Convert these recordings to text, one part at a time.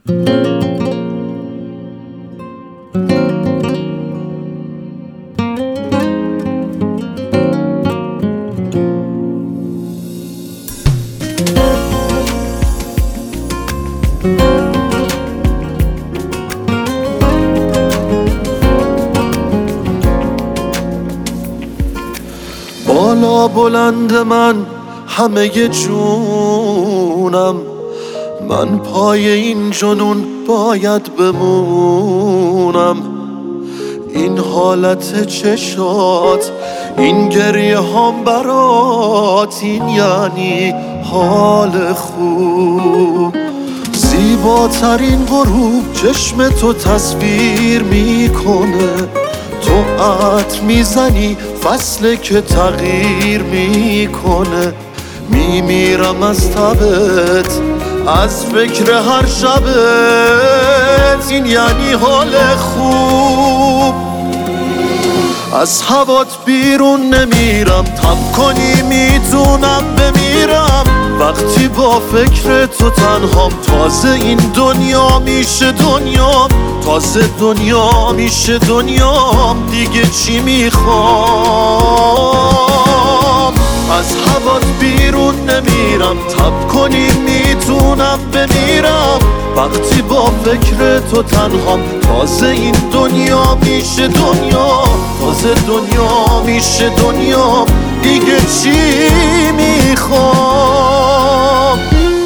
بالا بلند من همه جونم، من پای این جنون باید بمونم. این حالت چشات، این گریه هم برات، این یعنی حال خوب. زیباترین غروب چشم تو تصویر میکنه، تو عطر میزنی فصل که تغییر میکنه. میمیرم از تبت، از فکر هر شبت، این یعنی حال خوب. از هوات بیرون نمیرم، تب کنی میتونم بمیرم. وقتی با فکر تو تنهام، تازه این دنیا میشه دنیام، تازه دنیا میشه دنیام. دیگه چی میخوام؟ از هوات بیرون نمیرم، تب کنی میتونم بمیرم. وقتی با فکر تو تنهام، تازه این دنیا میشه دنیا، تازه دنیا میشه دنیا. دیگه چی میخوام؟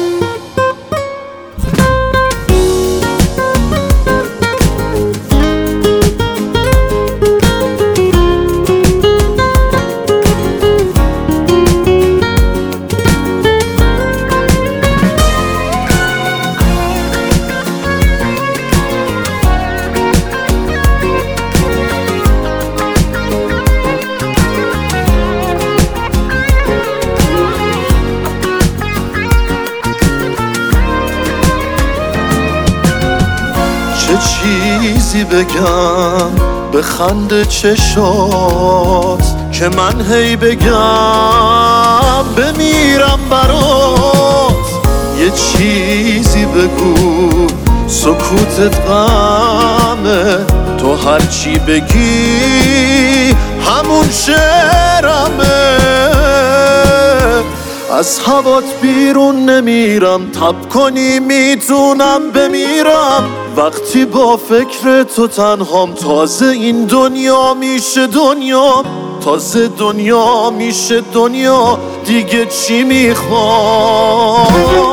چه چیزی بگم به خنده چشات که من هی بگم بمیرم برات؟ یه چیزی بگو سکوتت غمه، تو هرچی بگی همون شعرمه. از هوات بیرون نمیرم، تب کنی میتونم بمیرم. وقتی با فکر تو تنهام، تازه این دنیا میشه دنیا، تازه دنیا میشه دنیا. دیگه چی میخوام؟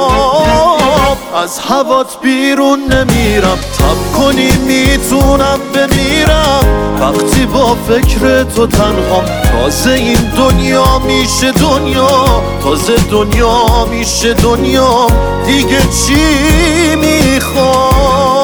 از هوات بیرون نمیرم، تب کنی میتونم بمیرم. وقتی با فکر تو تنهام، تازه این دنیا میشه دنیا، تازه دنیا میشه دنیا. دیگه چی میخوام؟